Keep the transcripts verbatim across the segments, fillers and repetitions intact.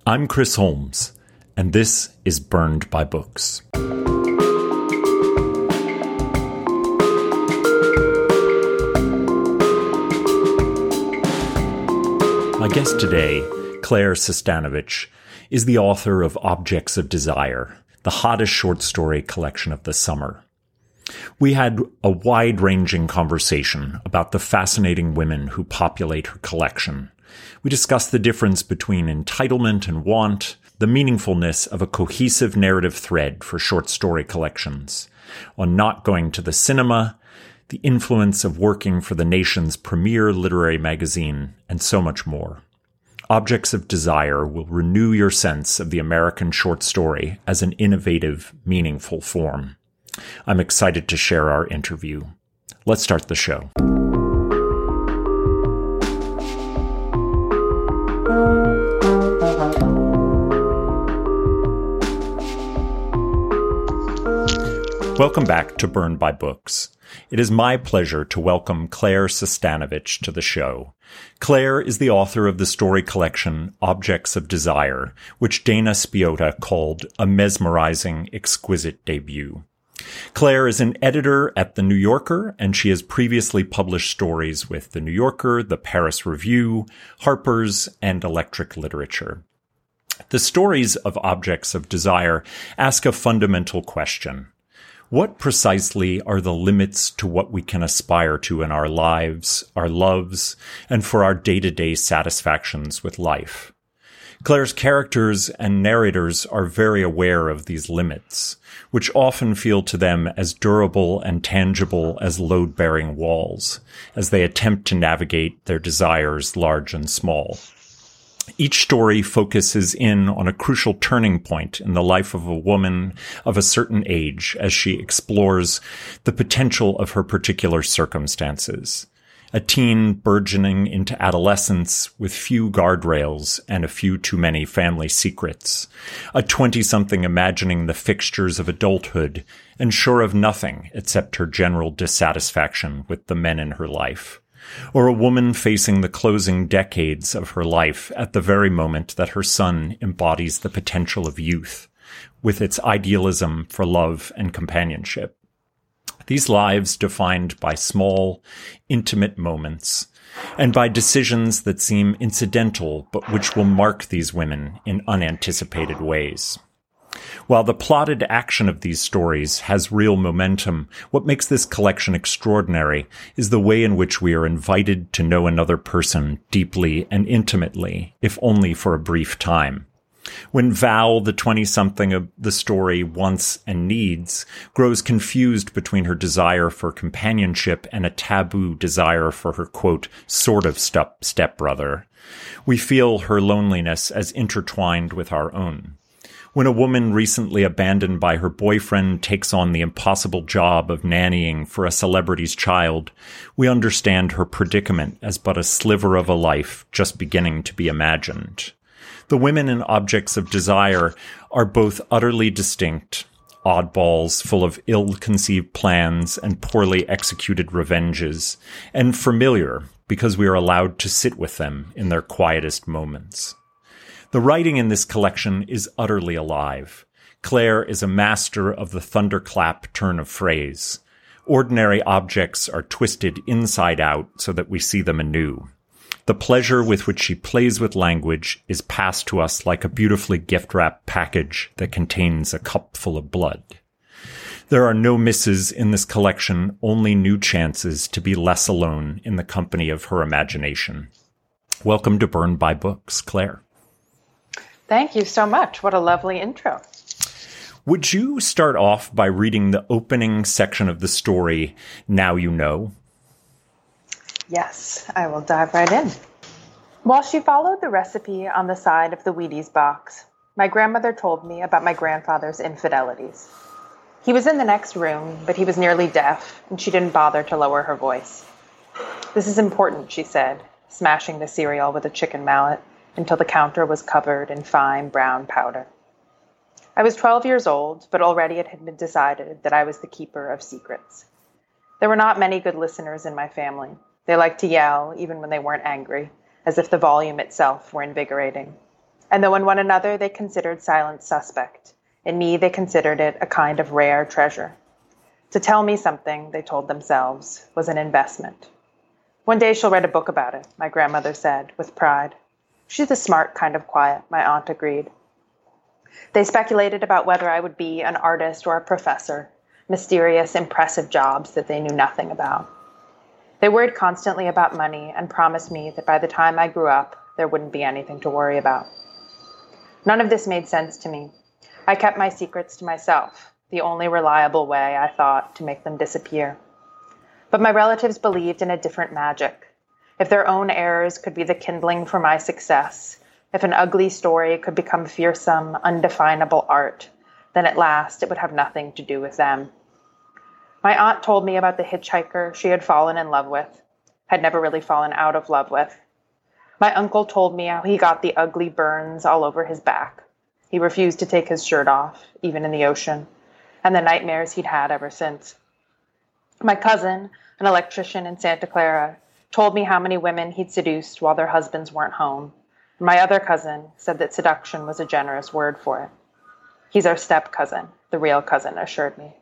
I'm Chris Holmes, and this is Burned by Books. My guest today, Claire Sestanovich, is the author of Objects of Desire, the hottest short story collection of the summer. We had a wide-ranging conversation about the fascinating women who populate her collection. We discussed the difference between entitlement and want, the meaningfulness of a cohesive narrative thread for short story collections, on not going to the cinema, the influence of working for the nation's premier literary magazine, and so much more. Objects of Desire will renew your sense of the American short story as an innovative, meaningful form. I'm excited to share our interview. Let's start the show. Welcome back to Burned by Books. It is my pleasure to welcome Claire Sestanovich to the show. Claire is the author of the story collection Objects of Desire, which Dana Spiotta called a mesmerizing, exquisite debut. Claire is an editor at The New Yorker, and she has previously published stories with The New Yorker, The Paris Review, Harper's, and Electric Literature. The stories of Objects of Desire ask a fundamental question. What precisely are the limits to what we can aspire to in our lives, our loves, and for our day-to-day satisfactions with life? Claire's characters and narrators are very aware of these limits, which often feel to them as durable and tangible as load-bearing walls, as they attempt to navigate their desires large and small. Each story focuses in on a crucial turning point in the life of a woman of a certain age as she explores the potential of her particular circumstances. A teen burgeoning into adolescence with few guardrails and a few too many family secrets. A twenty-something imagining the fixtures of adulthood and sure of nothing except her general dissatisfaction with the men in her life. Or a woman facing the closing decades of her life at the very moment that her son embodies the potential of youth, with its idealism for love and companionship. These lives defined by small, intimate moments, and by decisions that seem incidental but which will mark these women in unanticipated ways. While the plotted action of these stories has real momentum, what makes this collection extraordinary is the way in which we are invited to know another person deeply and intimately, if only for a brief time. When Val, the twenty-something of the story wants and needs, grows confused between her desire for companionship and a taboo desire for her, quote, sort of step stepbrother, we feel her loneliness as intertwined with our own. When a woman recently abandoned by her boyfriend takes on the impossible job of nannying for a celebrity's child, we understand her predicament as but a sliver of a life just beginning to be imagined. The women in Objects of Desire are both utterly distinct, oddballs full of ill-conceived plans and poorly executed revenges, and familiar because we are allowed to sit with them in their quietest moments. The writing in this collection is utterly alive. Claire is a master of the thunderclap turn of phrase. Ordinary objects are twisted inside out so that we see them anew. The pleasure with which she plays with language is passed to us like a beautifully gift-wrapped package that contains a cup full of blood. There are no misses in this collection, only new chances to be less alone in the company of her imagination. Welcome to Burned by Books, Claire. Thank you so much. What a lovely intro. Would you start off by reading the opening section of the story, Now You Know? Yes, I will dive right in. While she followed the recipe on the side of the Wheaties box, my grandmother told me about my grandfather's infidelities. He was in the next room, but he was nearly deaf, and she didn't bother to lower her voice. This is important, she said, smashing the cereal with a chicken mallet until the counter was covered in fine brown powder. I was twelve years old, but already it had been decided that I was the keeper of secrets. There were not many good listeners in my family. They liked to yell, even when they weren't angry, as if the volume itself were invigorating. And though in one another they considered silence suspect, in me they considered it a kind of rare treasure. To tell me something, they told themselves, was an investment. One day she'll write a book about it, my grandmother said, with pride. She's a smart kind of quiet, my aunt agreed. They speculated about whether I would be an artist or a professor, mysterious, impressive jobs that they knew nothing about. They worried constantly about money and promised me that by the time I grew up, there wouldn't be anything to worry about. None of this made sense to me. I kept my secrets to myself, the only reliable way, I thought, to make them disappear. But my relatives believed in a different magic. If their own errors could be the kindling for my success, if an ugly story could become fearsome, undefinable art, then at last it would have nothing to do with them. My aunt told me about the hitchhiker she had fallen in love with, had never really fallen out of love with. My uncle told me how he got the ugly burns all over his back. He refused to take his shirt off, even in the ocean, and the nightmares he'd had ever since. My cousin, an electrician in Santa Clara, told me how many women he'd seduced while their husbands weren't home. My other cousin said that seduction was a generous word for it. He's our step-cousin, the real cousin assured me.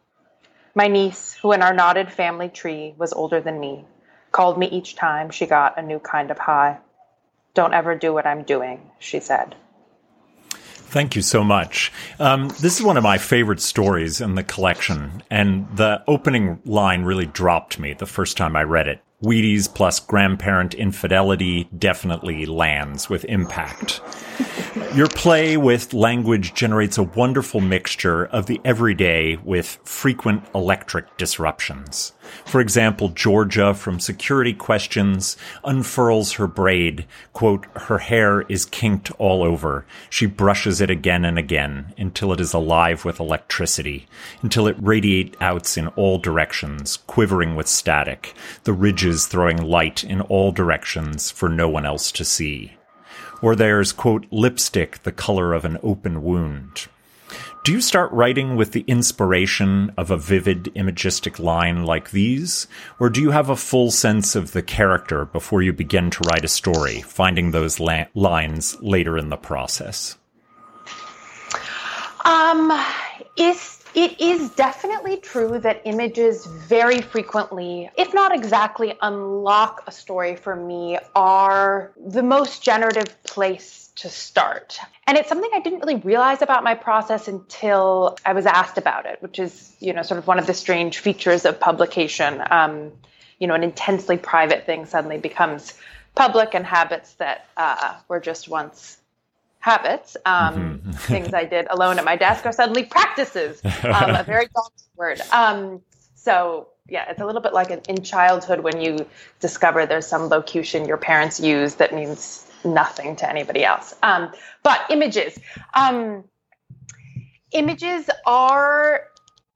My niece, who in our knotted family tree was older than me, called me each time she got a new kind of high. Don't ever do what I'm doing, she said. Thank you so much. Um, this is one of my favorite stories in the collection, and the opening line really dropped me the first time I read it. Wheaties plus grandparent infidelity definitely lands with impact. Your play with language generates a wonderful mixture of the everyday with frequent electric disruptions. For example, Georgia, from Security Questions, unfurls her braid. Quote, her hair is kinked all over. She brushes it again and again until it is alive with electricity, until it radiates out in all directions, quivering with static, the ridges throwing light in all directions for no one else to see. Or there's, quote, lipstick, the color of an open wound. Do you start writing with the inspiration of a vivid imagistic line like these? Or do you have a full sense of the character before you begin to write a story, finding those la- lines later in the process? Um, is... It is definitely true that images very frequently, if not exactly unlock a story for me, are the most generative place to start. And it's something I didn't really realize about my process until I was asked about it, which is, you know, sort of one of the strange features of publication. Um, you know, an intensely private thing suddenly becomes public, and habits that uh, were just once habits, um, mm-hmm. things I did alone at my desk, are suddenly practices, um, a very daunting word. Um, so yeah, it's a little bit like in, in childhood when you discover there's some locution your parents use that means nothing to anybody else. Um, but images, um, images are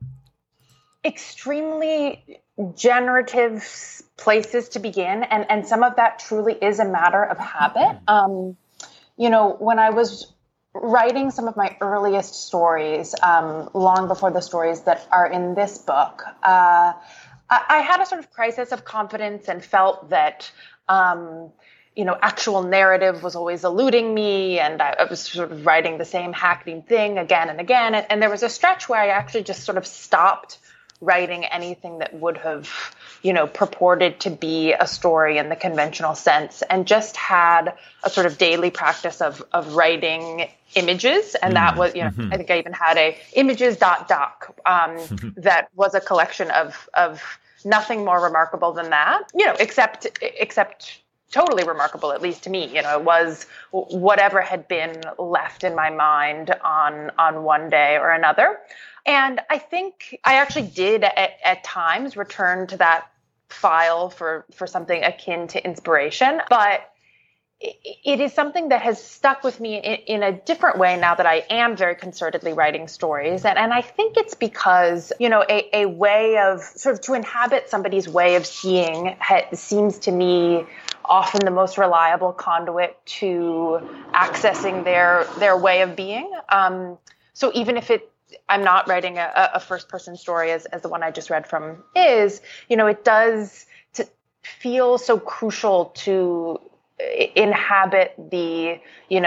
extremely generative places to begin. And, and some of that truly is a matter of habit. Um, You know, when I was writing some of my earliest stories, um, long before the stories that are in this book, uh, I, I had a sort of crisis of confidence and felt that, um, you know, actual narrative was always eluding me, and I, I was sort of writing the same hackneyed thing again and again. And, and there was a stretch where I actually just sort of stopped writing anything that would have, you know, purported to be a story in the conventional sense, and just had a sort of daily practice of of writing images. And that was, you know, mm-hmm. I think I even had a images.doc um, that was a collection of of nothing more remarkable than that, you know, except except totally remarkable, at least to me. You know, it was whatever had been left in my mind on on one day or another. And I think I actually did at, at times return to that file for, for something akin to inspiration, but it, it is something that has stuck with me in, in a different way now that I am very concertedly writing stories. And, and I think it's because, you know, a, a way of sort of to inhabit somebody's way of seeing ha- seems to me often the most reliable conduit to accessing their, their way of being. Um, so even if it, I'm not writing a, a first-person story as, as the one I just read from is, you know, it does to feel so crucial to inhabit the, you know,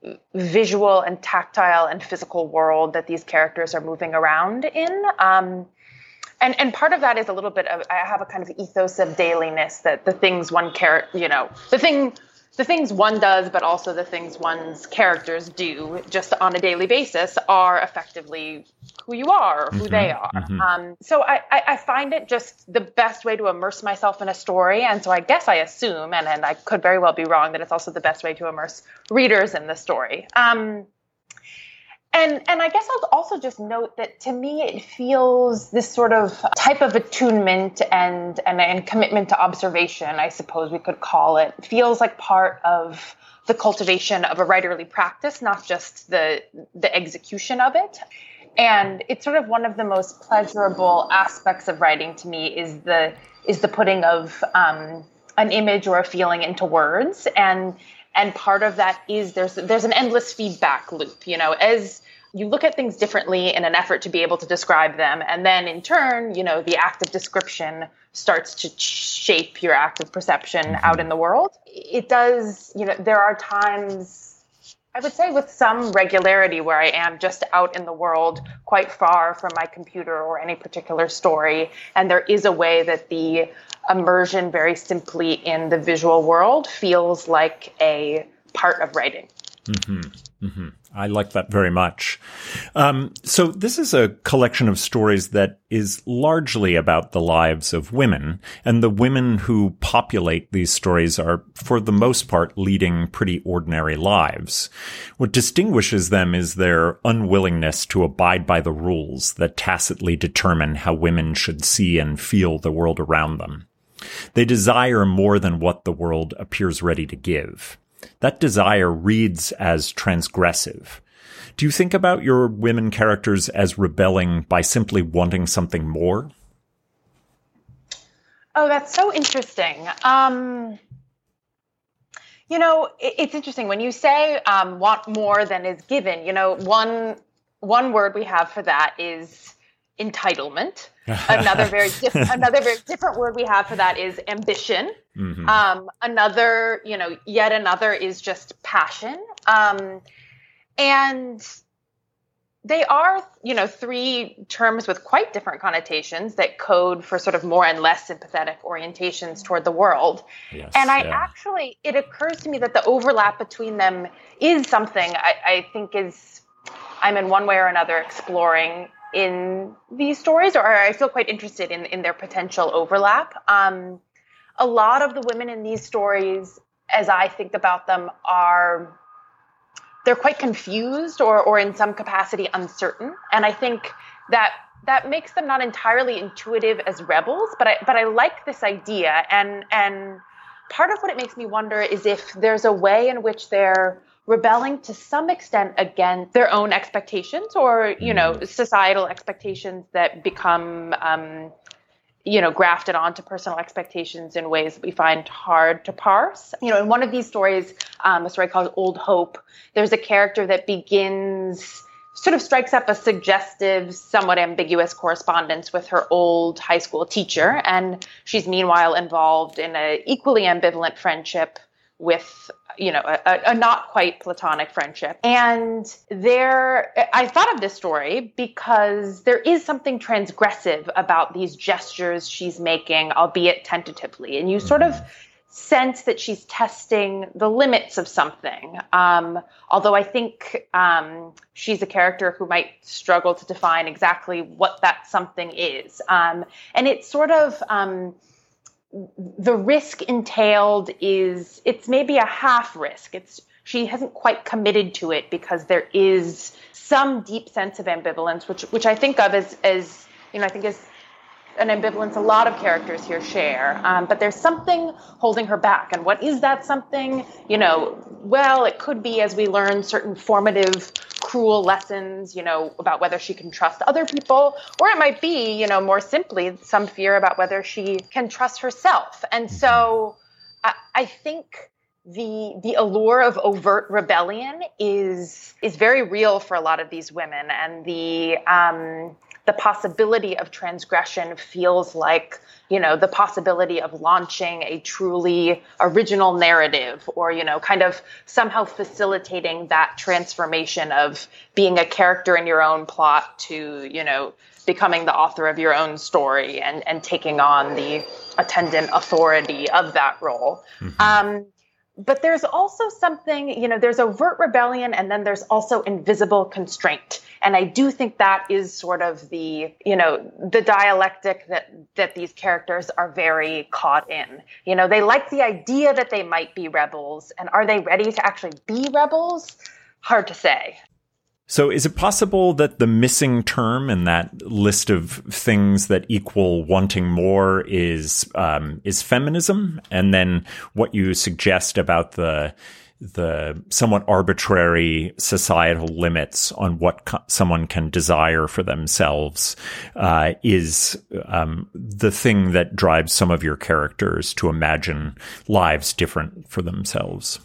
visual and tactile and physical world that these characters are moving around in. Um, and, and part of that is a little bit of, I have a kind of ethos of dailiness, that the things one care, you know, the thing, the things one does, but also the things one's characters do just on a daily basis are effectively who you are, or who mm-hmm, they are. Mm-hmm. Um, so I, I, I find it just the best way to immerse myself in a story. And so I guess I assume, and, and I could very well be wrong, that it's also the best way to immerse readers in the story. Um, and, and I guess I'll also just note that to me, it feels this sort of type of attunement and, and, and commitment to observation, I suppose we could call it, feels like part of the cultivation of a writerly practice, not just the, the execution of it. And it's sort of one of the most pleasurable aspects of writing to me is the is the putting of um, an image or a feeling into words. And and part of that is there's there's an endless feedback loop, you know, as you look at things differently in an effort to be able to describe them. And then in turn, you know, the act of description starts to shape your act of perception mm-hmm. out in the world. It does, you know, there are times, I would say with some regularity, where I am just out in the world, quite far from my computer or any particular story. And there is a way that the immersion very simply in the visual world feels like a part of writing. Mm-hmm. Mm-hmm. I like that very much. Um, so this is a collection of stories that is largely about the lives of women, and the women who populate these stories are, for the most part, leading pretty ordinary lives. What distinguishes them is their unwillingness to abide by the rules that tacitly determine how women should see and feel the world around them. They desire more than what the world appears ready to give. That desire reads as transgressive. Do you think about your women characters as rebelling by simply wanting something more? Oh, that's so interesting. Um, you know, it, it's interesting when you say um, want more than is given. You know, one one word we have for that is entitlement. Another very diff- another very different word we have for that is ambition. Mm-hmm. Um, another, you know, yet another is just passion. Um, and they are, you know, three terms with quite different connotations that code for sort of more and less sympathetic orientations toward the world. Yes, and I yeah. actually, it occurs to me that the overlap between them is something I, I think is, I'm in one way or another exploring in these stories, or I feel quite interested in, in their potential overlap. Um, a lot of the women in these stories, as I think about them, are, they're quite confused or, or in some capacity uncertain. And I think that that makes them not entirely intuitive as rebels, but I, but I like this idea. And, and part of what it makes me wonder is if there's a way in which they're rebelling to some extent against their own expectations, or, you know, societal expectations that become, um, you know, grafted onto personal expectations in ways that we find hard to parse. You know, in one of these stories, um, a story called Old Hope, there's a character that begins, sort of strikes up a suggestive, somewhat ambiguous correspondence with her old high school teacher. And she's meanwhile involved in an equally ambivalent friendship with, you know, a, a not quite platonic friendship. And there, I thought of this story because there is something transgressive about these gestures she's making, albeit tentatively. And you sort of sense that she's testing the limits of something. Um, although I think um, she's a character who might struggle to define exactly what that something is. Um, and it's sort of, um, the risk entailed is, it's maybe a half risk. It's, she hasn't quite committed to it because there is some deep sense of ambivalence, which, which I think of as, as, you know, I think is an ambivalence a lot of characters here share. Um, but there's something holding her back. And what is that something? You know, well, it could be, as we learn certain formative, cruel lessons, you know, about whether she can trust other people, or it might be, you know, more simply some fear about whether she can trust herself. And so I, I think the the allure of overt rebellion is is very real for a lot of these women, and the um, the possibility of transgression feels like, you know, the possibility of launching a truly original narrative, or, you know, kind of somehow facilitating that transformation of being a character in your own plot to, you know, becoming the author of your own story and, and taking on the attendant authority of that role. Mm-hmm. Um, but there's also something, you know, there's overt rebellion, and then there's also invisible constraint. And I do think that is sort of the, you know, the dialectic that, that these characters are very caught in. You know, they like the idea that they might be rebels, and are they ready to actually be rebels? Hard to say. So is it possible that the missing term in that list of things that equal wanting more is um, is feminism? And then what you suggest about the the somewhat arbitrary societal limits on what co- someone can desire for themselves uh, is um, the thing that drives some of your characters to imagine lives different for themselves.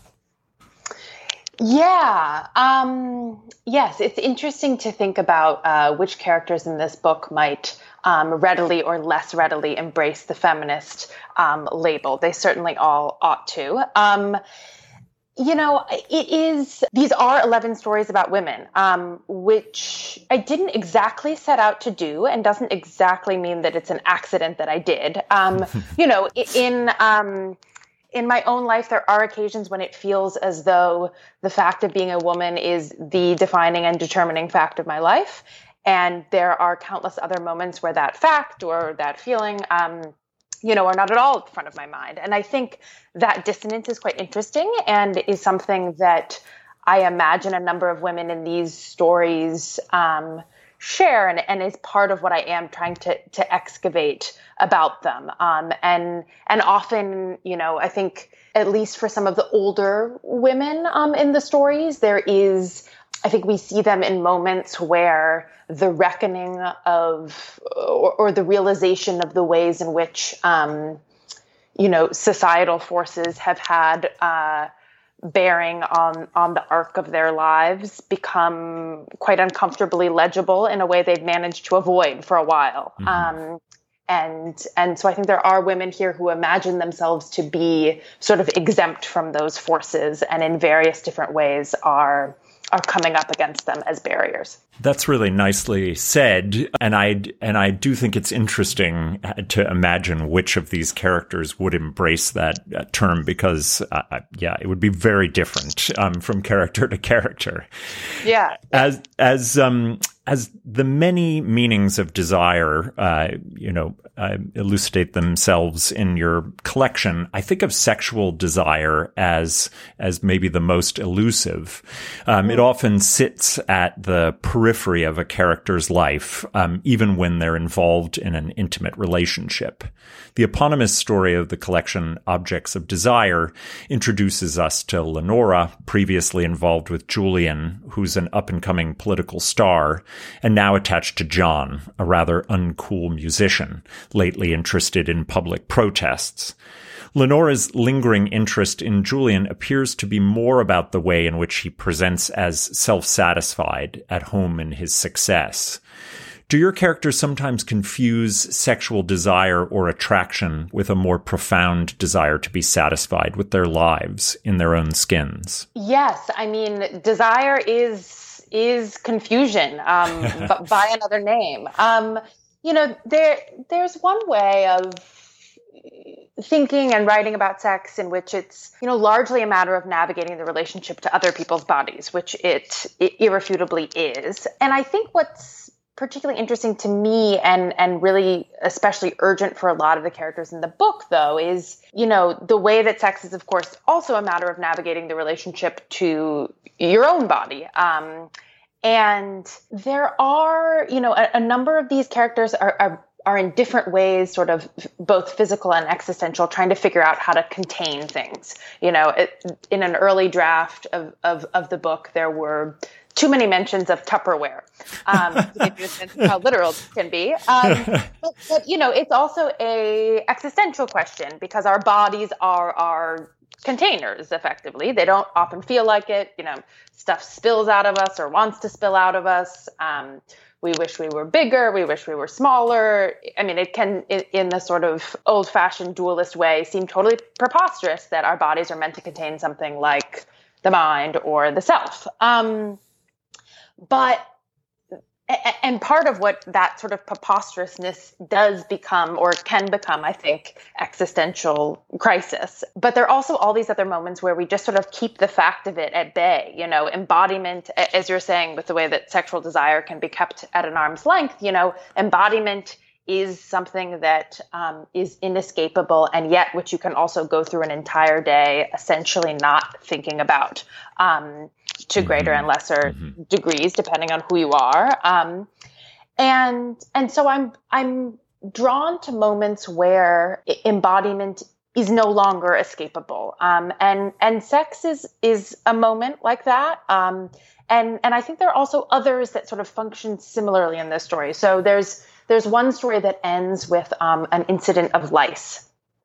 Yeah. Um, yes, it's interesting to think about uh, which characters in this book might um, readily or less readily embrace the feminist um, label. They certainly all ought to. Um, you know, it is, these are eleven stories about women, um, which I didn't exactly set out to do, and doesn't exactly mean that it's an accident that I did. Um, you know, in... Um, In my own life, there are occasions when it feels as though the fact of being a woman is the defining and determining fact of my life. And there are countless other moments where that fact or that feeling, um, you know, are not at all in front of my mind. And I think that dissonance is quite interesting, and is something that I imagine a number of women in these stories um, share, and, and is part of what I am trying to to excavate about them. Um, and and often, you know, I think at least for some of the older women um, in the stories, there is, I think we see them in moments where the reckoning of, or, or the realization of the ways in which, um, you know, societal forces have had uh, bearing on, on the arc of their lives become quite uncomfortably legible in a way they've managed to avoid for a while. Mm-hmm. Um, and, and so I think there are women here who imagine themselves to be sort of exempt from those forces, and in various different ways are, are coming up against them as barriers. That's really nicely said. And I, and I do think it's interesting to imagine which of these characters would embrace that uh, term, because, uh, yeah, it would be very different um, from character to character. Yeah. As, as, um, as the many meanings of desire, uh, you know, uh, elucidate themselves in your collection, I think of sexual desire as, as maybe the most elusive. Um, it often sits at the periphery of a character's life, um, even when they're involved in an intimate relationship. The eponymous story of the collection, Objects of Desire, introduces us to Lenora, previously involved with Julian, who's an up-and-coming political star, and now attached to John, a rather uncool musician, lately interested in public protests. Lenora's lingering interest in Julian appears to be more about the way in which he presents as self-satisfied at home in his success. Do your characters sometimes confuse sexual desire or attraction with a more profound desire to be satisfied with their lives in their own skins? Yes. I mean, desire is is confusion, um, but by another name. Um, you know, there there's one way of thinking and writing about sex in which it's, you know, largely a matter of navigating the relationship to other people's bodies, which it, it irrefutably is. And I think what's particularly interesting to me, and and really especially urgent for a lot of the characters in the book, though, is, you know, the way that sex is, of course, also a matter of navigating the relationship to your own body. Um, and there are, you know, a, a number of these characters are, are are in different ways, sort of both physical and existential, trying to figure out how to contain things. You know, it, in an early draft of, of, of the book, there were too many mentions of Tupperware, um, to give you a sense of how literal it can be. Um, but, but, you know, it's also a existential question, because our bodies are our containers, effectively. They don't often feel like it. You know, stuff spills out of us or wants to spill out of us. Um, we wish we were bigger, we wish we were smaller. I mean, it can, in the sort of old-fashioned dualist way, seem totally preposterous that our bodies are meant to contain something like the mind or the self. Um, but And part of what that sort of preposterousness does become, or can become, I think, existential crisis. But there are also all these other moments where we just sort of keep the fact of it at bay. You know, embodiment, as you're saying, with the way that sexual desire can be kept at an arm's length, you know, embodiment is something that um, is inescapable, and yet which you can also go through an entire day essentially not thinking about. Um, to greater and lesser mm-hmm. degrees, depending on who you are. Um, and and so I'm I'm drawn to moments where embodiment is no longer escapable. Um, and and sex is is a moment like that. Um, and and I think there are also others that sort of function similarly in this story. So there's there's one story that ends with um, an incident of lice.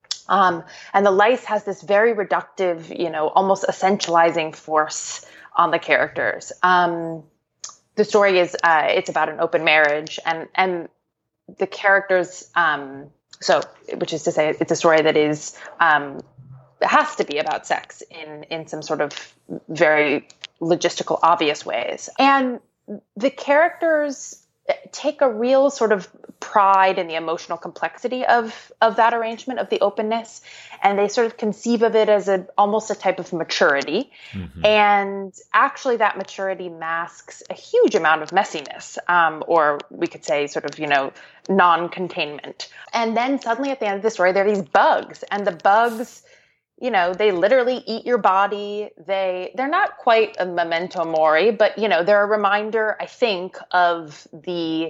Um, and the lice has this very reductive, you know, almost essentializing force on the characters. Um, the story is, uh, it's about an open marriage, and, and the characters, um, so, which is to say, it's a story that is, um, it has to be about sex in, in some sort of very logistical, obvious ways. And the characters take a real sort of pride in the emotional complexity of, of that arrangement, of the openness. And they sort of conceive of it as a, almost a type of maturity. Mm-hmm. And actually that maturity masks a huge amount of messiness, um, or we could say sort of, you know, non-containment. And then suddenly at the end of the story, there are these bugs, and the bugs, you know, they literally eat your body. They, they're not quite a memento mori, but, you know, they're a reminder, I think, of the,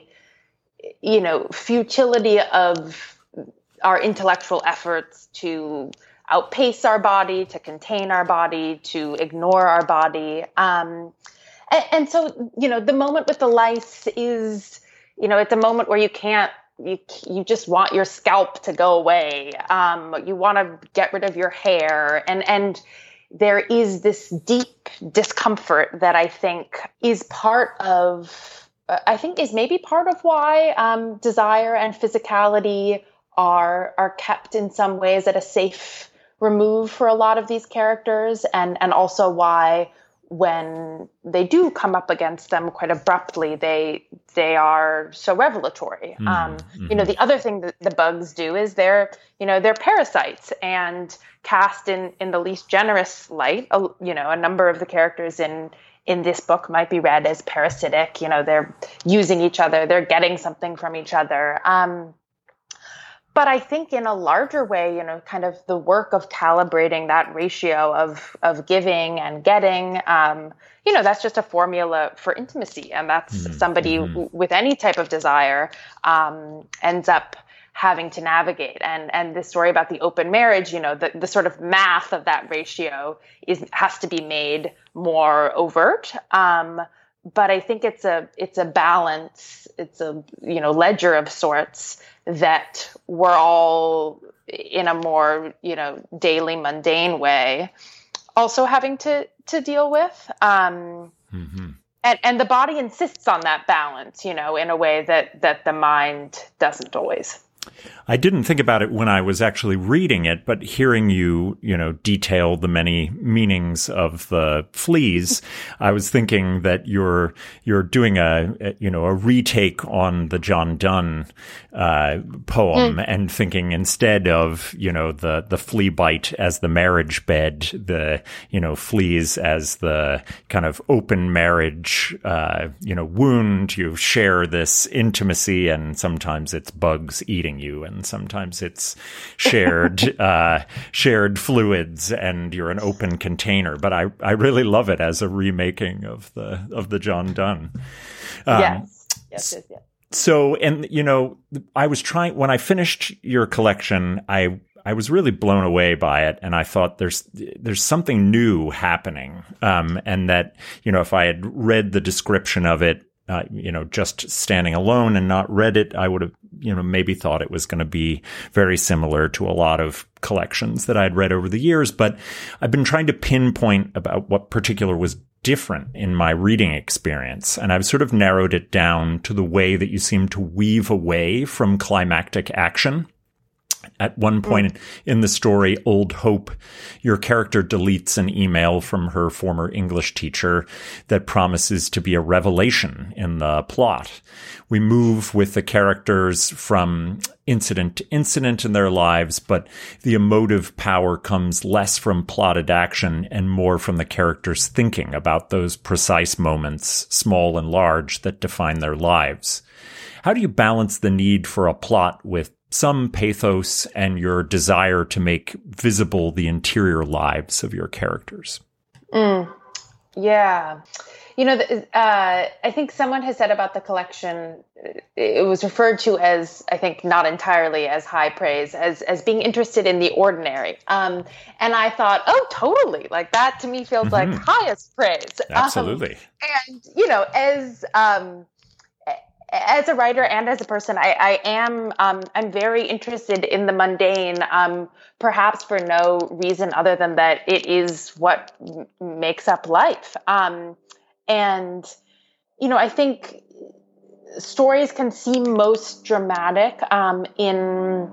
you know, futility of our intellectual efforts to outpace our body, to contain our body, to ignore our body. Um, and, and so, you know, the moment with the lice is, you know, it's a moment where you can't, You you just want your scalp to go away. Um, you want to get rid of your hair. And, and there is this deep discomfort that I think is part of, uh, I think is maybe part of why um, desire and physicality are are kept in some ways at a safe remove for a lot of these characters. And, and also why when they do come up against them quite abruptly, they they are so revelatory. Mm-hmm. Um, you know, the other thing that the bugs do is they're, you know, they're parasites, and cast in, in the least generous light. Uh, you know, a number of the characters in in this book might be read as parasitic. You know, they're using each other, they're getting something from each other. Um, But I think in a larger way, you know, kind of the work of calibrating that ratio of of giving and getting, um, you know, that's just a formula for intimacy. And that's mm-hmm. somebody mm-hmm. w- with any type of desire um, ends up having to navigate. And and this story about the open marriage, you know, the, the sort of math of that ratio is has to be made more overt. Um, but I think it's a it's a balance. It's a, you know, ledger of sorts that we're all in a more, you know, daily mundane way also having to, to deal with. Um, mm-hmm. and, and the body insists on that balance, you know, in a way that, that the mind doesn't always. I didn't think about it when I was actually reading it, but hearing you, you know, detail the many meanings of the fleas, I was thinking that you're you're doing a, a you know a retake on the John Donne uh, poem, mm. and thinking instead of you know the the flea bite as the marriage bed, the you know fleas as the kind of open marriage uh, you know wound. You share this intimacy, and sometimes it's bugs eating you, and sometimes it's shared uh, shared fluids, and you're an open container. But I, I really love it as a remaking of the of the John Donne. Um, yes. Yes, yes, yes. So, and you know, I was trying when I finished your collection, I I was really blown away by it, and I thought there's there's something new happening, um, and that you know if I had read the description of it. Uh, you know, just standing alone and not read it, I would have, you know, maybe thought it was going to be very similar to a lot of collections that I'd read over the years. But I've been trying to pinpoint about what particular was different in my reading experience. And I've sort of narrowed it down to the way that you seem to weave away from climactic action. At one point in the story, Old Hope, your character deletes an email from her former English teacher that promises to be a revelation in the plot. We move with the characters from incident to incident in their lives, but the emotive power comes less from plotted action and more from the characters thinking about those precise moments, small and large, that define their lives. How do you balance the need for a plot with some pathos and your desire to make visible the interior lives of your characters? Mm, yeah. You know, uh, I think someone has said about the collection, it was referred to as, I think, not entirely as high praise, as as being interested in the ordinary. Um, and I thought, oh, totally. Like that to me feels mm-hmm. like highest praise. Absolutely. Um, and, you know, as... Um, As a writer and as a person, I, I am um, I'm very interested in the mundane, um, perhaps for no reason other than that it is what m- makes up life. Um, and, you know, I think stories can seem most dramatic um, in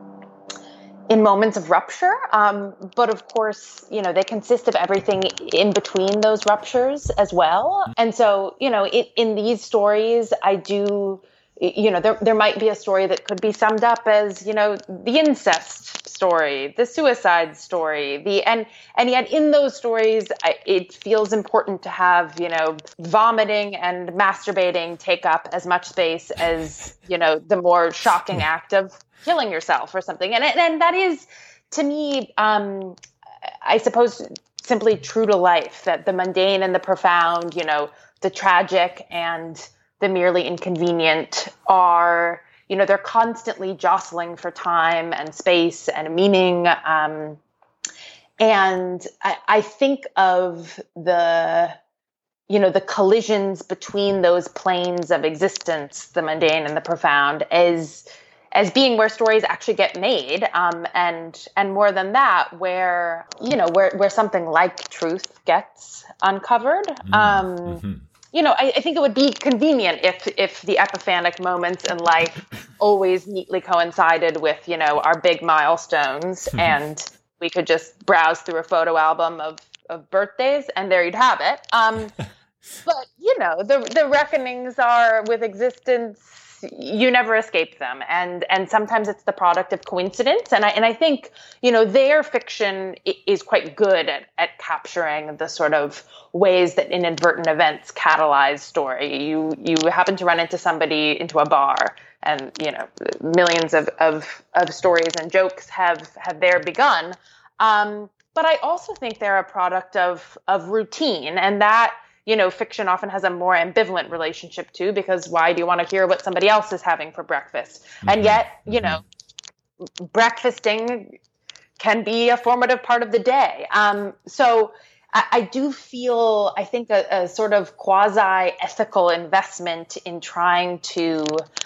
in moments of rupture. Um, but of course, you know, they consist of everything in between those ruptures as well. And so, you know, it, in these stories, I do, you know, there, there might be a story that could be summed up as, you know, the incest story, the suicide story, the, and, and yet in those stories, I, it feels important to have, you know, vomiting and masturbating take up as much space as, you know, the more shocking act of killing yourself or something. And, and that is, to me, um, I suppose, simply true to life, that the mundane and the profound, you know, the tragic and the merely inconvenient are, you know, they're constantly jostling for time and space and meaning. Um, and I, I think of the, you know, the collisions between those planes of existence, the mundane and the profound, as as being where stories actually get made, um, and and more than that, where, you know, where where something like truth gets uncovered. Mm-hmm. Um, mm-hmm. You know, I, I think it would be convenient if if the epiphanic moments in life always neatly coincided with, you know, our big milestones, mm-hmm. and we could just browse through a photo album of, of birthdays, and there you'd have it. Um, but, you know, the the reckonings are with existence. You never escape them. And and sometimes it's the product of coincidence. And I and I think, you know, their fiction is quite good at, at capturing the sort of ways that inadvertent events catalyze story. You you happen to run into somebody into a bar, and, you know, millions of, of, of stories and jokes have, have there begun. Um, but I also think they're a product of of routine, and that, you know, fiction often has a more ambivalent relationship to, because why do you want to hear what somebody else is having for breakfast? Mm-hmm. And yet, you know, breakfasting can be a formative part of the day. Um, so I, I do feel, I think, a, a sort of quasi-ethical investment in trying to,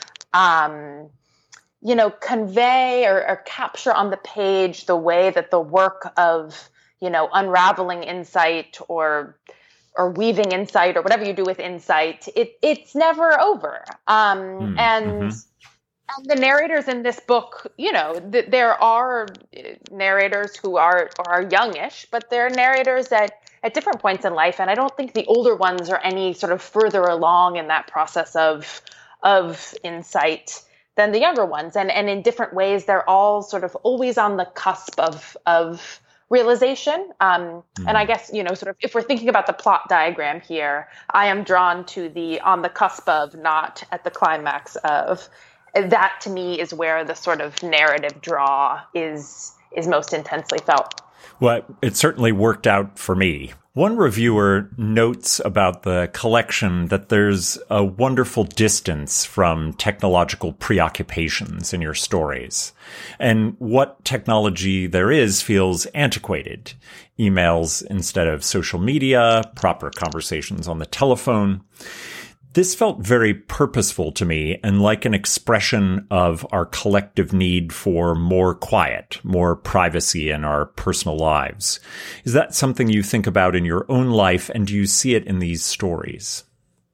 um, you know, convey or, or capture on the page the way that the work of, you know, unraveling insight or or weaving insight or whatever you do with insight, it it's never over. Um, mm, and, mm-hmm. and the narrators in this book, you know, th- there are narrators who are are youngish, but they're narrators at, at different points in life. And I don't think the older ones are any sort of further along in that process of of insight than the younger ones. And and in different ways, they're all sort of always on the cusp of of realization. Um, mm. And I guess, you know, sort of, if we're thinking about the plot diagram here, I am drawn to the on the cusp of, not at the climax of. That to me is where the sort of narrative draw is is most intensely felt. Well, it certainly worked out for me. One reviewer notes about the collection that there's a wonderful distance from technological preoccupations in your stories. And what technology there is feels antiquated. Emails instead of social media, proper conversations on the telephone. This felt very purposeful to me and like an expression of our collective need for more quiet, more privacy in our personal lives. Is that something you think about in your own life, and do you see it in these stories?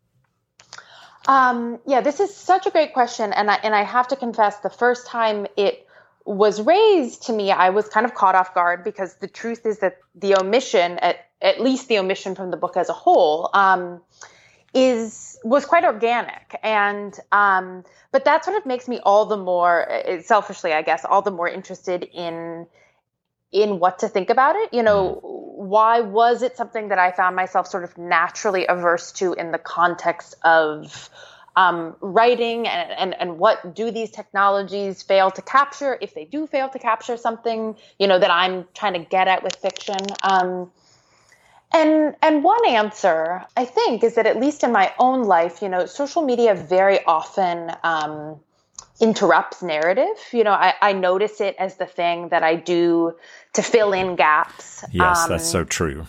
Um, yeah, this is such a great question. And I, and I have to confess, the first time it was raised to me, I was kind of caught off guard, because the truth is that the omission, at, at least the omission from the book as a whole, um, is was quite organic. And um, but that sort of makes me all the more, selfishly, I guess, all the more interested in in what to think about it. You know, why was it something that I found myself sort of naturally averse to in the context of um, writing, and, and, and what do these technologies fail to capture, if they do fail to capture something, you know, that I'm trying to get at with fiction? Um, and and one answer, I think, is that at least in my own life, you know, social media very often um, interrupts narrative. You know, I, I notice it as the thing that I do to fill in gaps. Yes, um, that's so true.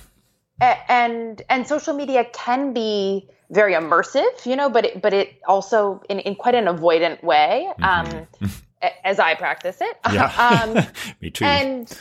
And and social media can be very immersive, you know, but it, but it also in, in quite an avoidant way, um, mm-hmm. as I practice it. Yeah, um, me too. And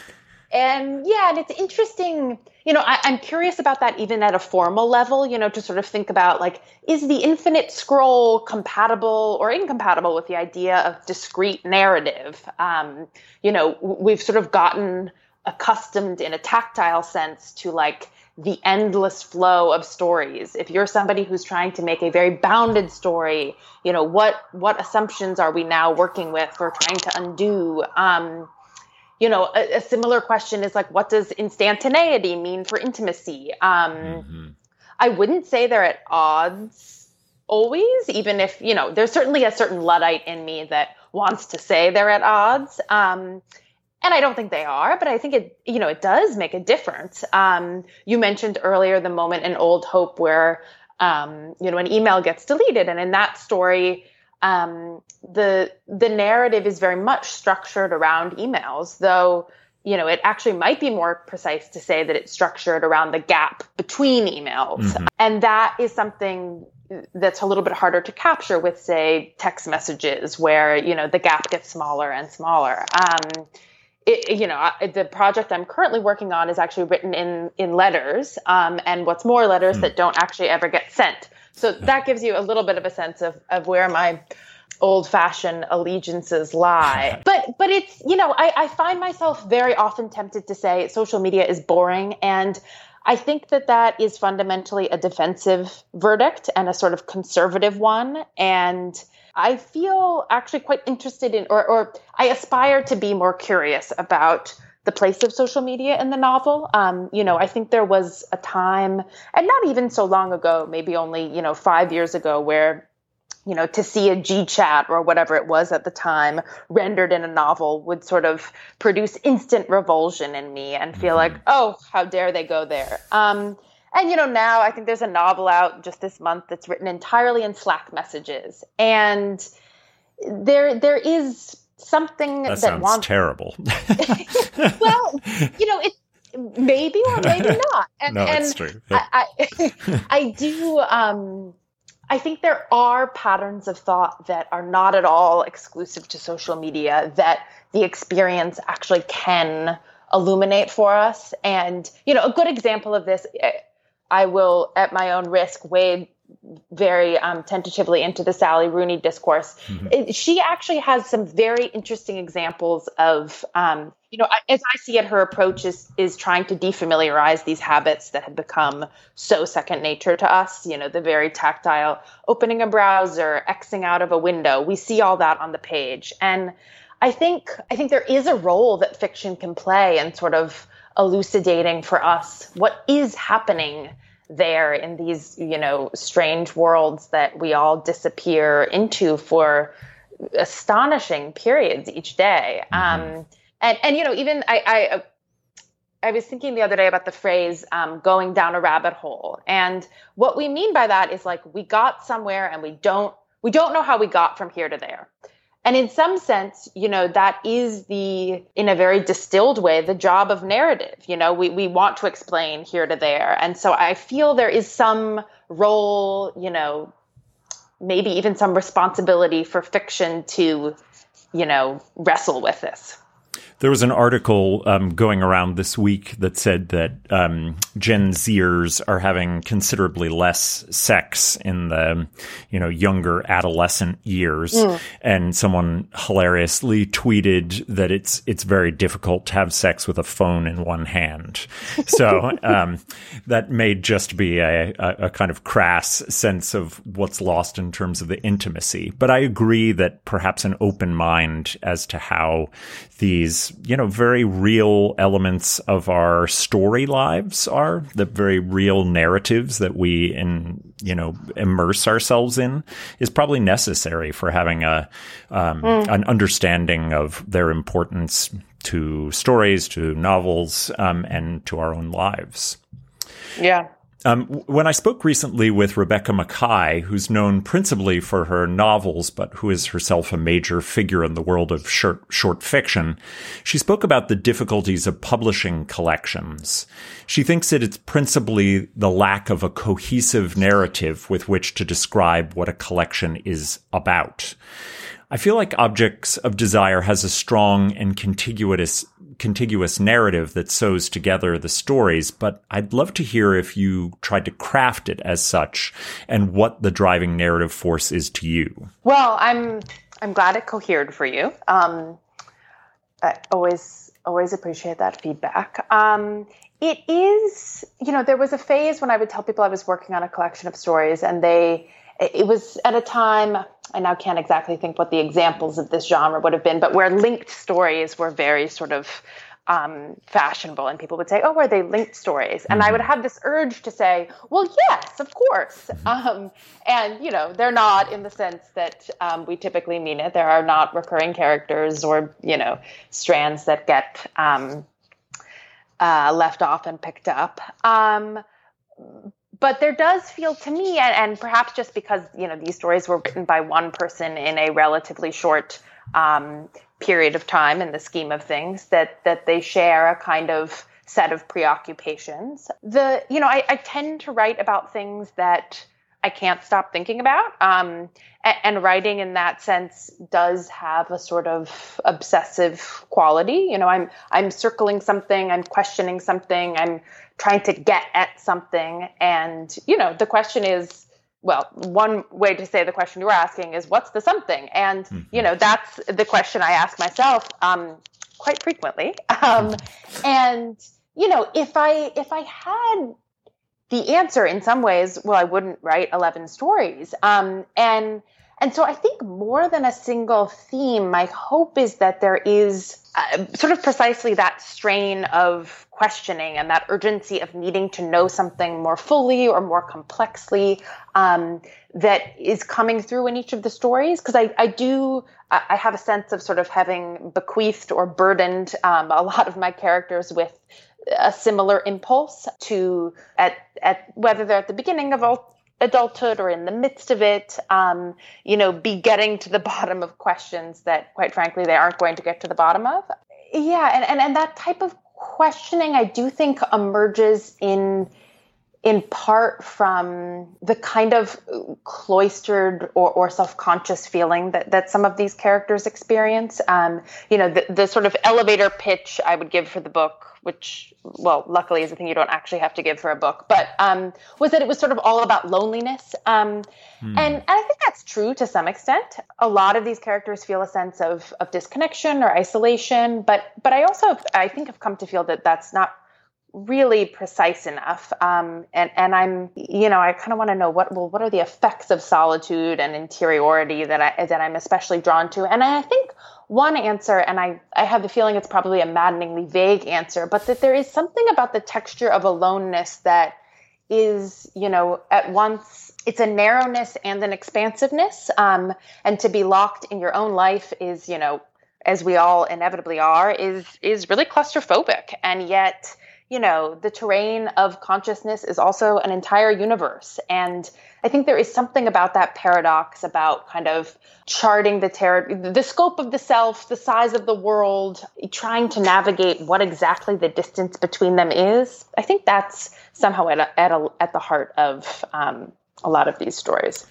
and yeah, and it's interesting. You know, I, I'm curious about that even at a formal level, you know, to sort of think about, like, is the infinite scroll compatible or incompatible with the idea of discrete narrative? Um, you know, we've sort of gotten accustomed in a tactile sense to, like, the endless flow of stories. If you're somebody who's trying to make a very bounded story, you know, what what assumptions are we now working with or trying to undo? Um, You know, a, a similar question is, like, what does instantaneity mean for intimacy? Um, mm-hmm. I wouldn't say they're at odds always, even if, you know, there's certainly a certain Luddite in me that wants to say they're at odds. Um, and I don't think they are, but I think it, you know, it does make a difference. Um, you mentioned earlier the moment in Old Hope where, um, you know, an email gets deleted. And in that story, Um, the the narrative is very much structured around emails, though, you know, it actually might be more precise to say that it's structured around the gap between emails. Mm-hmm. And that is something that's a little bit harder to capture with, say, text messages, where, you know, the gap gets smaller and smaller. Um, it, you know, the project I'm currently working on is actually written in, in letters, um, and what's more, letters mm. that don't actually ever get sent. So that gives you a little bit of a sense of, of where my old-fashioned allegiances lie. But but it's, you know, I, I find myself very often tempted to say social media is boring. And I think that that is fundamentally a defensive verdict and a sort of conservative one. And I feel actually quite interested in, or, or I aspire to be more curious about the place of social media in the novel. Um, you know, I think there was a time, and not even so long ago, maybe only, you know, five years ago, where, you know, to see a G chat or whatever it was at the time rendered in a novel would sort of produce instant revulsion in me and feel like, oh, how dare they go there? Um, and, you know, now I think there's a novel out just this month that's written entirely in Slack messages. And there there is something that, that sounds wants terrible. Well, you know, it maybe or maybe not. And, no, and it's true. I, I, I do. Um, I think there are patterns of thought that are not at all exclusive to social media that the experience actually can illuminate for us. And, you know, a good example of this, I will, at my own risk, wade very um, tentatively into the Sally Rooney discourse. Mm-hmm. It, she actually has some very interesting examples of, um, you know, as I see it, her approach is, is trying to defamiliarize these habits that have become so second nature to us. You know, the very tactile opening a browser, Xing out of a window. We see all that on the page. And I think, I think there is a role that fiction can play in sort of elucidating for us what is happening there in these, you know, strange worlds that we all disappear into for astonishing periods each day. Mm-hmm. Um, and, and, you know, even I, I, I was thinking the other day about the phrase um, going down a rabbit hole. And what we mean by that is, like, we got somewhere and we don't, we don't know how we got from here to there. And in some sense, you know, that is the, in a very distilled way, the job of narrative. You know, we, we want to explain here to there. And so I feel there is some role, you know, maybe even some responsibility for fiction to, you know, wrestle with this. There was an article um, going around this week that said that um, Gen Zers are having considerably less sex in the, you know, younger adolescent years. Mm. And someone hilariously tweeted that it's it's very difficult to have sex with a phone in one hand. So um, that may just be a, a, a kind of crass sense of what's lost in terms of the intimacy. But I agree that perhaps an open mind as to how these, you know, very real elements of our story lives are, the very real narratives that we, in, you know, immerse ourselves in, is probably necessary for having a um, mm. an understanding of their importance to stories, to novels, um, and to our own lives. Yeah. Um, when I spoke recently with Rebecca Makkai, who's known principally for her novels, but who is herself a major figure in the world of short, short fiction, she spoke about the difficulties of publishing collections. She thinks that it's principally the lack of a cohesive narrative with which to describe what a collection is about. I feel like Objects of Desire has a strong and contiguous contiguous narrative that sews together the stories, but I'd love to hear if you tried to craft it as such and what the driving narrative force is to you. Well, I'm I'm glad it cohered for you. Um, I always always appreciate that feedback. Um, it is, you know, there was a phase when I would tell people I was working on a collection of stories, and they it was at a time, I now can't exactly think what the examples of this genre would have been, but where linked stories were very sort of um, fashionable, and people would say, oh, are they linked stories? And mm-hmm. I would have this urge to say, well, yes, of course. Um, and, you know, they're not in the sense that um, we typically mean it. There are not recurring characters or, you know, strands that get um, uh, left off and picked up. Um But there does feel to me, and, and perhaps just because, you know, these stories were written by one person in a relatively short um, period of time in the scheme of things, that that they share a kind of set of preoccupations. The, you know, I, I tend to write about things that I can't stop thinking about. Um, and, and writing in that sense does have a sort of obsessive quality. You know, I'm I'm circling something, I'm questioning something, I'm trying to get at something. And, you know, the question is, well, one way to say the question you were asking is, what's the something? And, mm-hmm. you know, that's the question I ask myself um, quite frequently. Um, and, you know, if I if I had the answer in some ways, well, I wouldn't write eleven stories. Um, and and so I think more than a single theme, my hope is that there is uh, sort of precisely that strain of questioning and that urgency of needing to know something more fully or more complexly um, that is coming through in each of the stories. Because I, I do, I have a sense of sort of having bequeathed or burdened um, a lot of my characters with a similar impulse to, at, at whether they're at the beginning of all, adulthood or in the midst of it, um, you know, be getting to the bottom of questions that, quite frankly, they aren't going to get to the bottom of. Yeah, and, and, and that type of questioning, I do think, emerges in in part from the kind of cloistered or, or self-conscious feeling that, that some of these characters experience. Um, you know, the, the sort of elevator pitch I would give for the book, which, well, luckily is a thing you don't actually have to give for a book, but um, was that it was sort of all about loneliness. Um, hmm. and, and I think that's true to some extent. A lot of these characters feel a sense of, of disconnection or isolation, but but I also, I think, have come to feel that that's not really precise enough. Um, and, and I'm, you know, I kind of want to know what, well, what are the effects of solitude and interiority that I, that I'm especially drawn to. And I think one answer, and I, I have the feeling it's probably a maddeningly vague answer, but that there is something about the texture of aloneness that is, you know, at once, it's a narrowness and an expansiveness. Um, and to be locked in your own life is, you know, as we all inevitably are, is, is really claustrophobic. And yet, you know, the terrain of consciousness is also an entire universe. And I think there is something about that paradox, about kind of charting the ter- the scope of the self, the size of the world, trying to navigate what exactly the distance between them is. I think that's somehow at a, at, a, at the heart of um, a lot of these stories.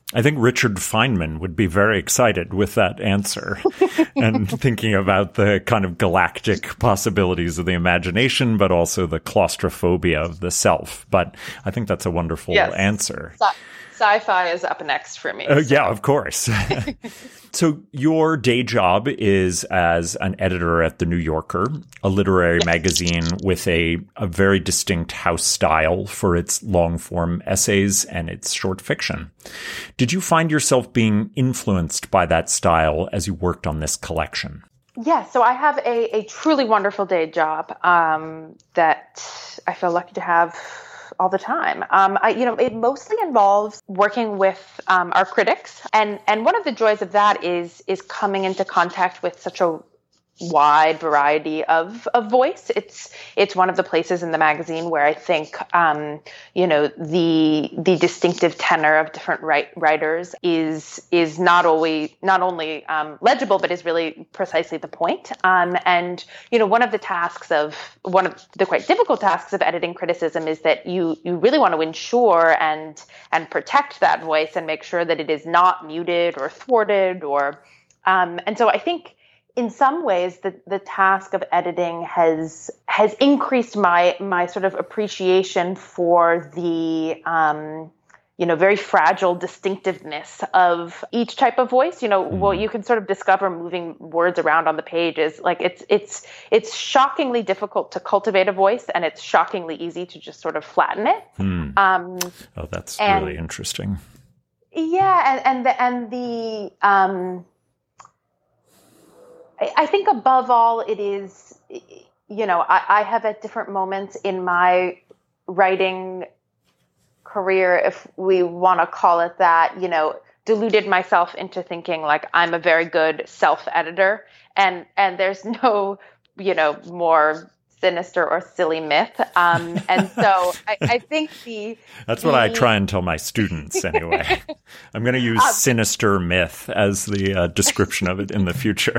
I think Richard Feynman would be very excited with that answer and thinking about the kind of galactic possibilities of the imagination, but also the claustrophobia of the self. But I think that's a wonderful yes. answer. Sci- sci-fi is up next for me. Uh, so. Yeah, of course. So your day job is as an editor at The New Yorker, a literary yes. magazine with a, a very distinct house style for its long-form essays and its short fiction. Did you find yourself being influenced by that style as you worked on this collection? Yeah, so I have a, a truly wonderful day job um, that I feel lucky to have all the time. Um, I, you know, it mostly involves working with um, our critics, and and one of the joys of that is is coming into contact with such a wide variety of of voice. It's it's one of the places in the magazine where I think um, you know the the distinctive tenor of different write, writers is is not always not only um, legible, but is really precisely the point. Um, and you know one of the tasks of one of the quite difficult tasks of editing criticism is that you you really want to ensure and and protect that voice and make sure that it is not muted or thwarted or um, and so I think. In some ways, the, the task of editing has has increased my my sort of appreciation for the um, you know very fragile distinctiveness of each type of voice. You know, what you can sort of discover moving words around on the page is like it's it's it's shockingly difficult to cultivate a voice, and it's shockingly easy to just sort of flatten it. Hmm. Um, oh, that's and, really interesting. Yeah, and and the and the um, I think above all, it is, you know, I, I have at different moments in my writing career, if we want to call it that, you know, deluded myself into thinking like I'm a very good self-editor, and and there's no, you know, more sinister or silly myth. Um, and so I, I think the... That's the, what I try and tell my students anyway. I'm going to use um, sinister myth as the uh, description of it in the future.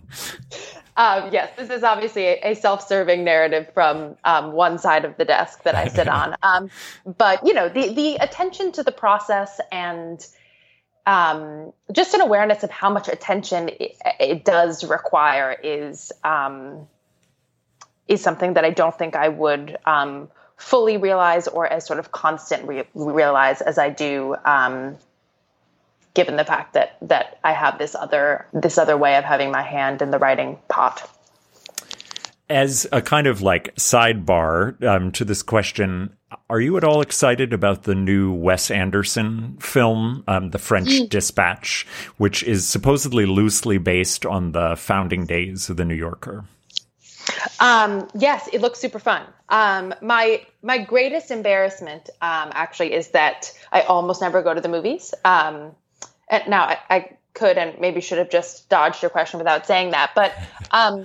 Um, yes, this is obviously a, a self-serving narrative from um, one side of the desk that I sit on. Um, but, you know, the, the attention to the process and um, just an awareness of how much attention it, it does require is um, is something that I don't think I would um, fully realize or as sort of constant re- realize as I do um given the fact that that I have this other this other way of having my hand in the writing pot. As a kind of like sidebar um, to this question, are you at all excited about the new Wes Anderson film, um, The French mm. Dispatch, which is supposedly loosely based on the founding days of The New Yorker? Um, yes, it looks super fun. Um, my my greatest embarrassment um, actually is that I almost never go to the movies. Um, And now I, I could and maybe should have just dodged your question without saying that, but um,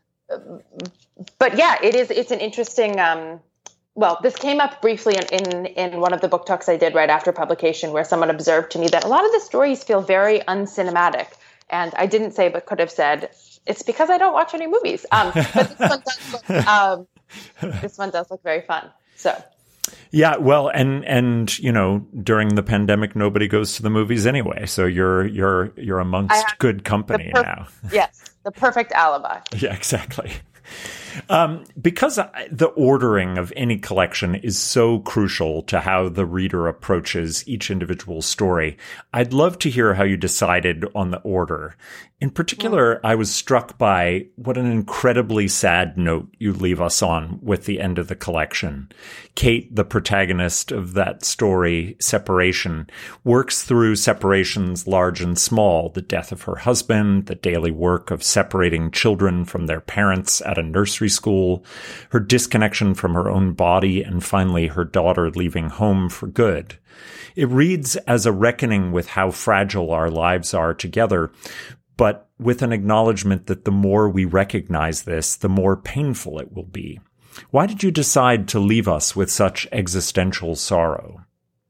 but yeah, it is. It's an interesting. Um, well, this came up briefly in, in in one of the book talks I did right after publication, where someone observed to me that a lot of the stories feel very uncinematic, and I didn't say but could have said it's because I don't watch any movies. Um, but this one does look, um, this one does look very fun. So. Yeah, well, and and you know, during the pandemic, nobody goes to the movies anyway, so you're you're you're amongst good company perf- now. Yes, the perfect alibi. Yeah, exactly. Um, because the ordering of any collection is so crucial to how the reader approaches each individual story, I'd love to hear how you decided on the order. In particular, I was struck by what an incredibly sad note you leave us on with the end of the collection. Kate, the protagonist of that story, Separation, works through separations large and small, the death of her husband, the daily work of separating children from their parents at a nursery school, her disconnection from her own body, and finally her daughter leaving home for good. It reads as a reckoning with how fragile our lives are together, but with an acknowledgement that the more we recognize this, the more painful it will be. Why did you decide to leave us with such existential sorrow?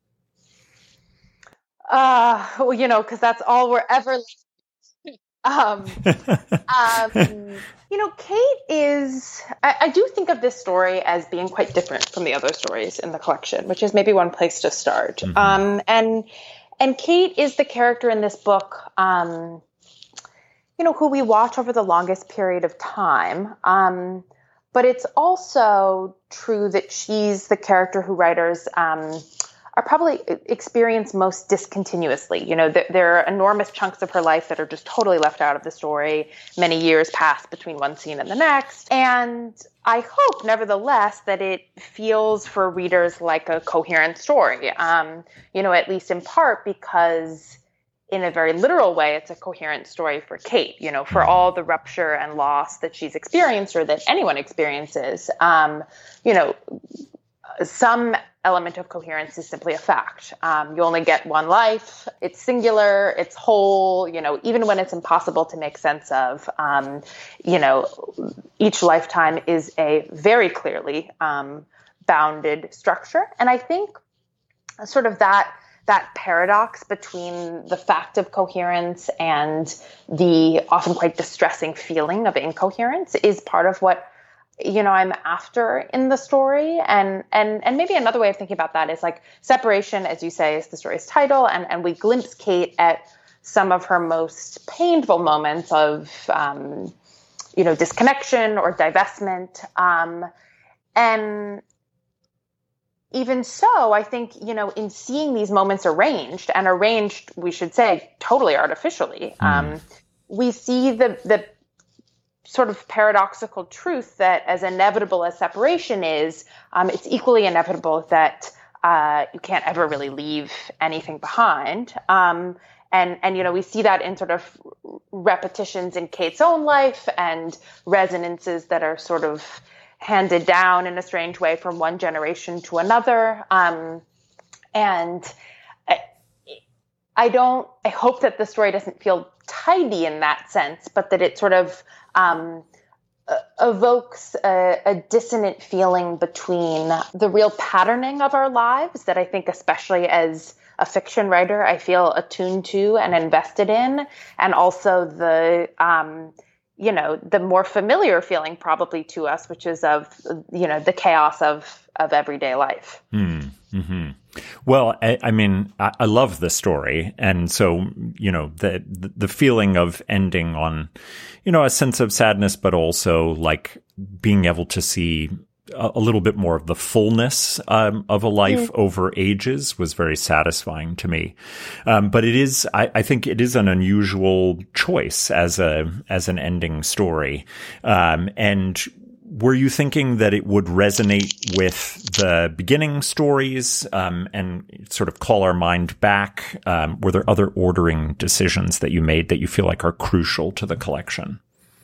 Uh, well, you know, because that's all we're ever um, um, you know, Kate is, I, I do think of this story as being quite different from the other stories in the collection, which is maybe one place to start. Mm-hmm. Um, and and Kate is the character in this book, um, you know, who we watch over the longest period of time. Um, but it's also true that she's the character who writers um, are probably experience most discontinuously. You know, th- there are enormous chunks of her life that are just totally left out of the story. Many years pass between one scene and the next. And I hope, nevertheless, that it feels for readers like a coherent story, um, you know, at least in part because in a very literal way, it's a coherent story for Kate, you know, for all the rupture and loss that she's experienced or that anyone experiences. Um, you know, some element of coherence is simply a fact. Um, you only get one life. It's singular. It's whole. You know, even when it's impossible to make sense of, um, you know, each lifetime is a very clearly um, bounded structure. And I think sort of that that paradox between the fact of coherence and the often quite distressing feeling of incoherence is part of what, you know, I'm after in the story. And and and maybe another way of thinking about that is like separation, as you say, is the story's title. And, and we glimpse Kate at some of her most painful moments of, um, you know, disconnection or divestment. Um, and even so, I think, you know, in seeing these moments arranged and arranged, we should say, totally artificially, mm. um, we see the the sort of paradoxical truth that as inevitable as separation is, um, it's equally inevitable that uh, you can't ever really leave anything behind. Um, and, and, you know, we see that in sort of repetitions in Kate's own life and resonances that are sort of handed down in a strange way from one generation to another. Um, and I, I don't, I hope that the story doesn't feel tidy in that sense, but that it sort of um, uh, evokes a, a dissonant feeling between the real patterning of our lives that I think, especially as a fiction writer, I feel attuned to and invested in, and also the, um, you know, the more familiar feeling probably to us, which is of, you know, the chaos of, of everyday life. Mm, mm-hmm. Well, I, I mean, I, I love the story. And so, you know, the, the feeling of ending on, you know, a sense of sadness, but also like being able to see a, a little bit more of the fullness um, of a life mm. over ages was very satisfying to me. Um, but it is, I, I think it is an unusual choice as a, as an ending story. Um, and were you thinking that it would resonate with the beginning stories um, and sort of call our mind back? Um, were there other ordering decisions that you made that you feel like are crucial to the collection?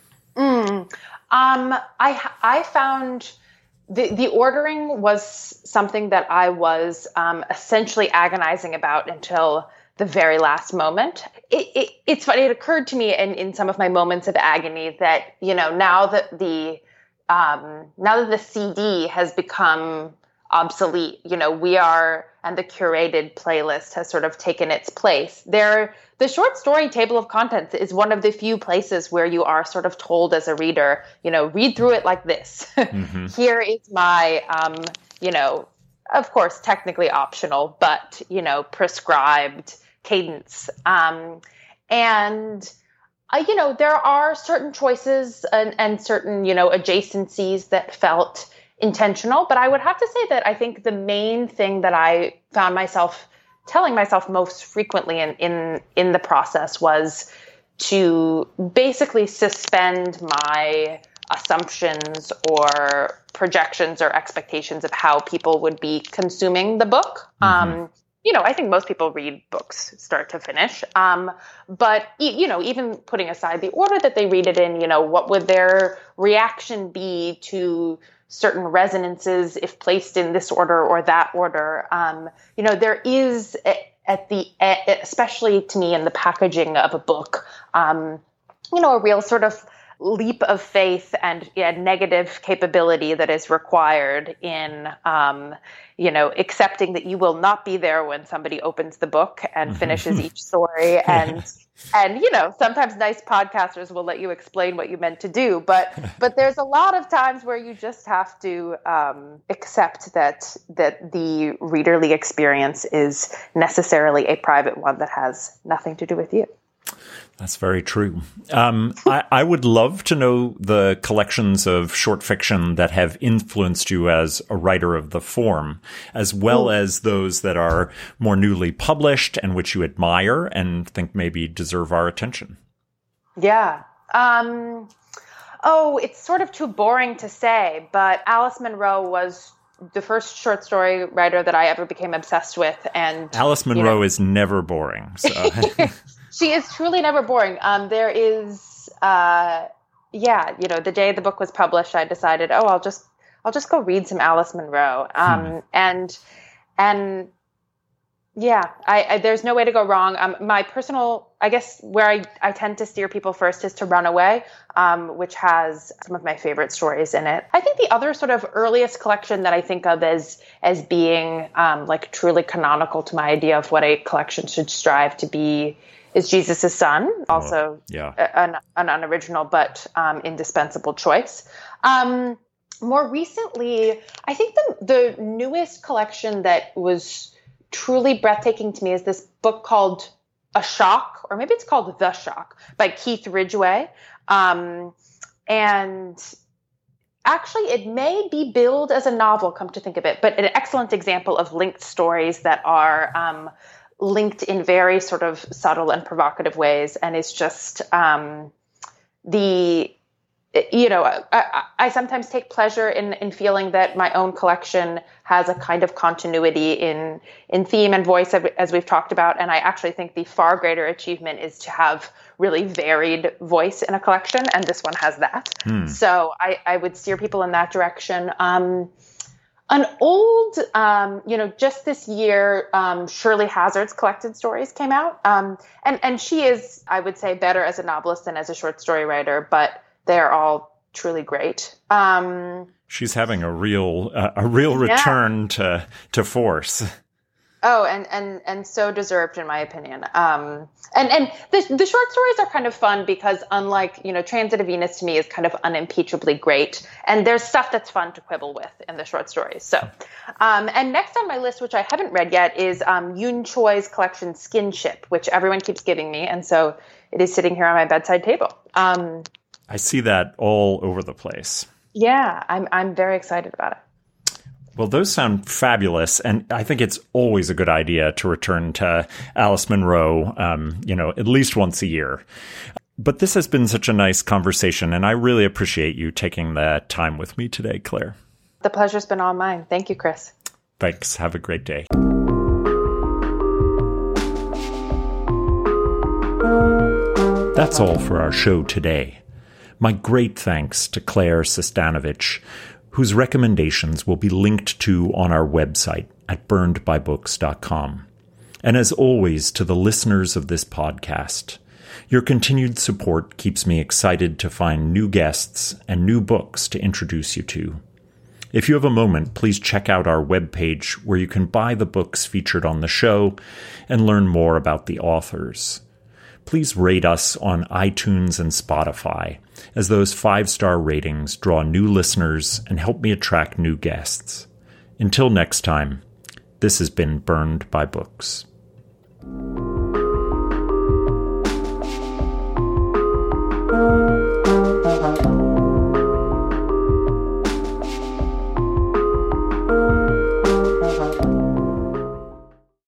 Mm. Um, I I found the the ordering was something that I was um, essentially agonizing about until the very last moment. It, it, it's funny. It occurred to me in, in some of my moments of agony that, you know, now that the Um, now that the C D has become obsolete, you know, we are, and the curated playlist has sort of taken its place. There, the short story table of contents is one of the few places where you are sort of told as a reader, you know, read through it like this. Mm-hmm. Here is my, um, you know, of course, technically optional, but, you know, prescribed cadence. Um, and Uh, you know, there are certain choices and, and certain, you know, adjacencies that felt intentional. But I would have to say that I think the main thing that I found myself telling myself most frequently in, in, in the process was to basically suspend my assumptions or projections or expectations of how people would be consuming the book. Mm-hmm. Um, You know, I think most people read books start to finish. Um, but, you know, even putting aside the order that they read it in, you know, what would their reaction be to certain resonances if placed in this order or that order? Um, you know, there is at the, especially to me in the packaging of a book, um, you know, a real sort of leap of faith and yeah, negative capability that is required in, um, you know, accepting that you will not be there when somebody opens the book and finishes each story. And, and, you know, sometimes nice podcasters will let you explain what you meant to do, but, but there's a lot of times where you just have to um, accept that, that the readerly experience is necessarily a private one that has nothing to do with you. That's very true. Um, I, I would love to know the collections of short fiction that have influenced you as a writer of the form, as well Ooh. as those that are more newly published and which you admire and think maybe deserve our attention. Yeah. Um, oh, it's sort of too boring to say, but Alice Munro was the first short story writer that I ever became obsessed with. And Alice Munro you know, is never boring. So. She is truly never boring. Um, there is, uh, yeah, you know, the day the book was published, I decided, oh, I'll just, I'll just go read some Alice Munro. Um, hmm. and, and yeah, I, I, there's no way to go wrong. Um, my personal, I guess where I, I tend to steer people first is to Runaway, um, which has some of my favorite stories in it. I think the other sort of earliest collection that I think of as, as being, um, like truly canonical to my idea of what a collection should strive to be is Jesus' Son, also oh, yeah. an, an unoriginal but um, indispensable choice. Um, more recently, I think the, the newest collection that was truly breathtaking to me is this book called A Shock, or maybe it's called The Shock, by Keith Ridgway. Um, and actually, it may be billed as a novel, come to think of it, but an excellent example of linked stories that are um, linked in very sort of subtle and provocative ways. And it's just um, the, you know, I, I sometimes take pleasure in, in feeling that my own collection has a kind of continuity in, in theme and voice, as we've talked about. And I actually think the far greater achievement is to have really varied voice in a collection. And this one has that. Hmm. So I, I would steer people in that direction. Um, An old, um, you know, just this year, um, Shirley Hazard's collected stories came out. Um, and, and she is, I would say, better as a novelist than as a short story writer, but they're all truly great. Um, She's having a real, uh, a real return yeah. to, to force. Oh, and, and, and so deserved, in my opinion. Um, and, and the, the short stories are kind of fun because, unlike, you know, Transit of Venus to me is kind of unimpeachably great. And there's stuff that's fun to quibble with in the short stories. So, um, and next on my list, which I haven't read yet, is um, Yoon Choi's collection Skinship, which everyone keeps giving me. And so it is sitting here on my bedside table. Um, I see that all over the place. Yeah, I'm, I'm very excited about it. Well, those sound fabulous, and I think it's always a good idea to return to Alice Munro, um, you know, at least once a year. But this has been such a nice conversation, and I really appreciate you taking the time with me today, Claire. The pleasure's been all mine. Thank you, Chris. Thanks. Have a great day. That's all for our show today. My great thanks to Claire Sestanovich, whose recommendations will be linked to on our website at burned by books dot com. And as always, to the listeners of this podcast, your continued support keeps me excited to find new guests and new books to introduce you to. If you have a moment, please check out our webpage where you can buy the books featured on the show and learn more about the authors. Please rate us on iTunes and Spotify, as those five-star ratings draw new listeners and help me attract new guests. Until next time, this has been Burned by Books.